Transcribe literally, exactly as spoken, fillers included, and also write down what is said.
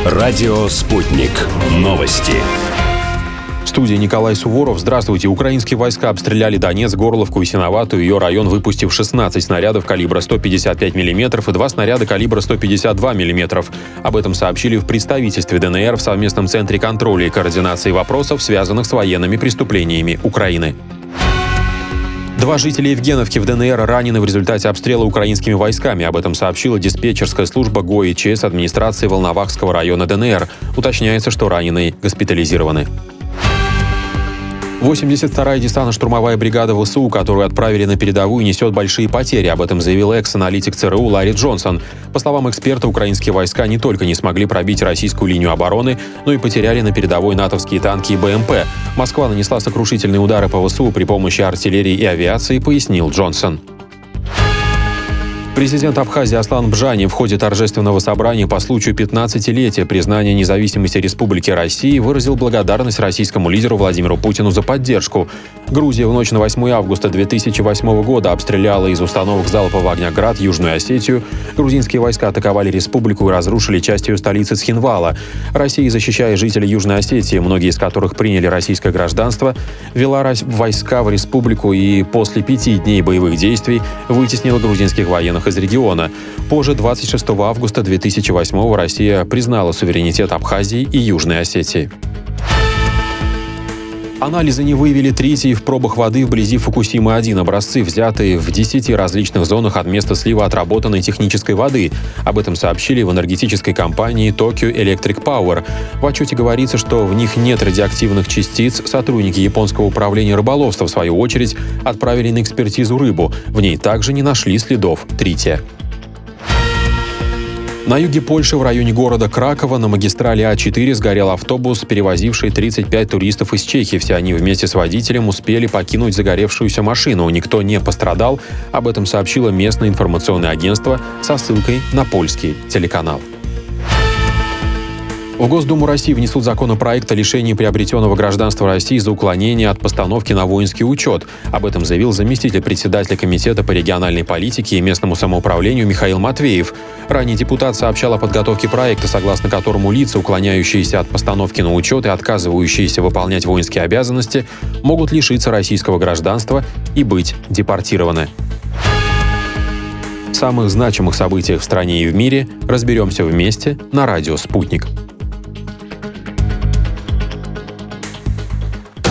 Радио «Спутник». Новости. В студии Николай Суворов. Здравствуйте. Украинские войска обстреляли Донецк, Горловку и Синовату, ее район, выпустив шестнадцать снарядов калибра сто пятьдесят пять миллиметров и два снаряда калибра сто пятьдесят два миллиметра. Об этом сообщили в представительстве ДНР в совместном центре контроля и координации вопросов, связанных с военными преступлениями Украины. Два жителя Евгеновки в ДНР ранены в результате обстрела украинскими войсками. Об этом сообщила диспетчерская служба ГОИЧС администрации Волновахского района ДНР. Уточняется, что раненые госпитализированы. восемьдесят вторая десантно-штурмовая бригада ВСУ, которую отправили на передовую, несет большие потери. Об этом заявил экс-аналитик ЦРУ Ларри Джонсон. По словам эксперта, украинские войска не только не смогли пробить российскую линию обороны, но и потеряли на передовой натовские танки и БМП. Москва нанесла сокрушительные удары по ВСУ при помощи артиллерии и авиации, пояснил Джонсон. Президент Абхазии Аслан Бжани в ходе торжественного собрания по случаю пятнадцатилетия признания независимости Республики России выразил благодарность российскому лидеру Владимиру Путину за поддержку. Грузия в ночь на восьмое августа две тысячи восьмого года обстреляла из установок залпового огня «Град» Южную Осетию. Грузинские войска атаковали республику и разрушили часть ее столицы Цхинвала. Россия, защищая жителей Южной Осетии, многие из которых приняли российское гражданство, вела войска в республику и после пяти дней боевых действий вытеснила грузинских военных из региона. Позже, двадцать шестого августа две тысячи восьмого, Россия признала суверенитет Абхазии и Южной Осетии. Анализы не выявили тритий в пробах воды вблизи Фукусимы один. Образцы, взятые в десяти различных зонах от места слива отработанной технической воды. Об этом сообщили в энергетической компании Tokyo Electric Power. В отчете говорится, что в них нет радиоактивных частиц. Сотрудники японского управления рыболовства, в свою очередь, отправили на экспертизу рыбу. В ней также не нашли следов трития. На юге Польши, в районе города Кракова, на магистрали А четыре сгорел автобус, перевозивший тридцать пять туристов из Чехии. Все они вместе с водителем успели покинуть загоревшуюся машину. Никто не пострадал. Об этом сообщило местное информационное агентство со ссылкой на польский телеканал. В Госдуму России внесут законопроект о лишении приобретенного гражданства России за уклонение от постановки на воинский учет. Об этом заявил заместитель председателя Комитета по региональной политике и местному самоуправлению Михаил Матвеев. Ранее депутат сообщал о подготовке проекта, согласно которому лица, уклоняющиеся от постановки на учет и отказывающиеся выполнять воинские обязанности, могут лишиться российского гражданства и быть депортированы. В самых значимых событиях в стране и в мире разберемся вместе на радио «Спутник».